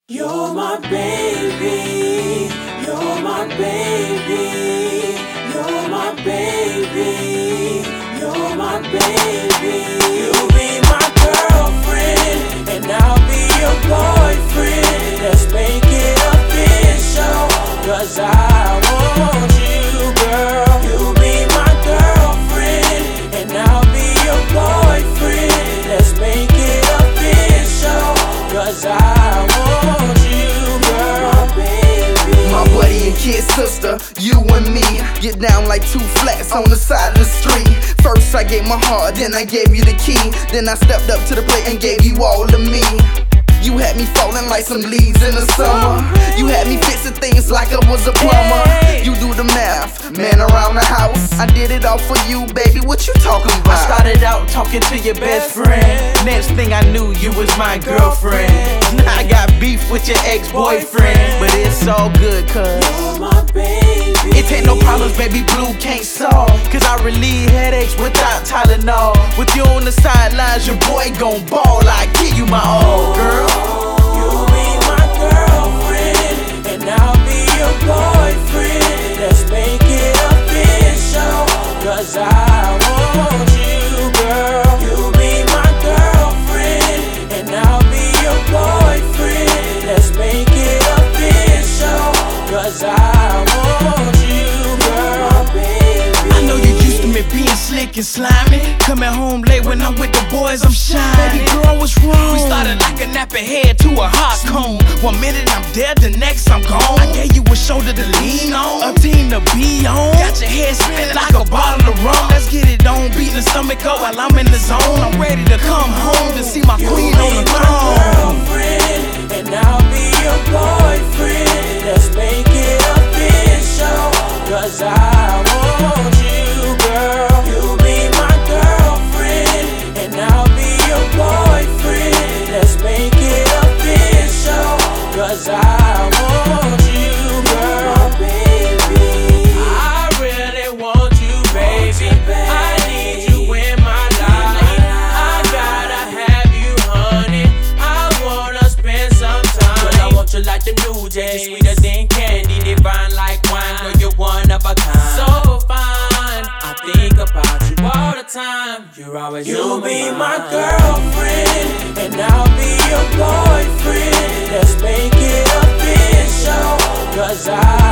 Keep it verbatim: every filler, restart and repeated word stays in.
You're my baby, you're my baby, you're my baby, you're my baby. You'll be my girlfriend, and I'll be your boyfriend. Let's make it official, cause I want you, girl. You'll be my girlfriend, and I'll be your boyfriend. Let's make it official, cause I want you, girl. My baby, my buddy and kid sister, you and me get down like two flats on the side of the street. First I gave my heart, then I gave you the key. Then I stepped up to the plate and gave you all of me. You had me falling like some leaves in the summer. You had me fixing things like I was a plumber. You do the math, man, around the house. I did it all for you, baby, what you talking about? I started out talking to your best friend. Next thing I knew, you was my girlfriend. Now I got beef with your ex-boyfriend, but it's all good, cuz you're my baby. It ain't no problems, baby blue can't solve, cause I relieve headaches without Tylenol. With you on the sidelines, your boy gon' ball. I give you my all, girl. You'll be my girlfriend, and I'll be your boyfriend. Let's make it official, cause I want you, girl. You'll be my girlfriend, and I'll be your boyfriend. Let's make it official, cause I want you, girl. My baby, I know you used to me being slick and slimy. Coming home late when I'm with the boys, I'm shining. Baby girl, what's wrong? We started like a nappy head to a hot cone. One minute I'm dead, the next I'm gone. I gave you a shoulder to lean on, a team to be on. Got your head spinning like a bottle of rum. Let's get it on, beating the stomach up while I'm in the zone. I'm ready to come home to see my queen on the throne. Girlfriend, and I'll be your boyfriend. Let's make it official, cause I want you, girl. You'll be my girlfriend, and I'll be your boyfriend. Let's make it official, cause I want you, girl. My baby, I really want you, baby. I need you in my life. I gotta have you, honey. I wanna spend some time. Girl, I want you like the new day, sweeter than candy, divine like wine. Girl, you're one of a kind, so fine. I think about you all the time. You're always You'll be my girlfriend, and I'll be your boyfriend. Let's make it official, cause I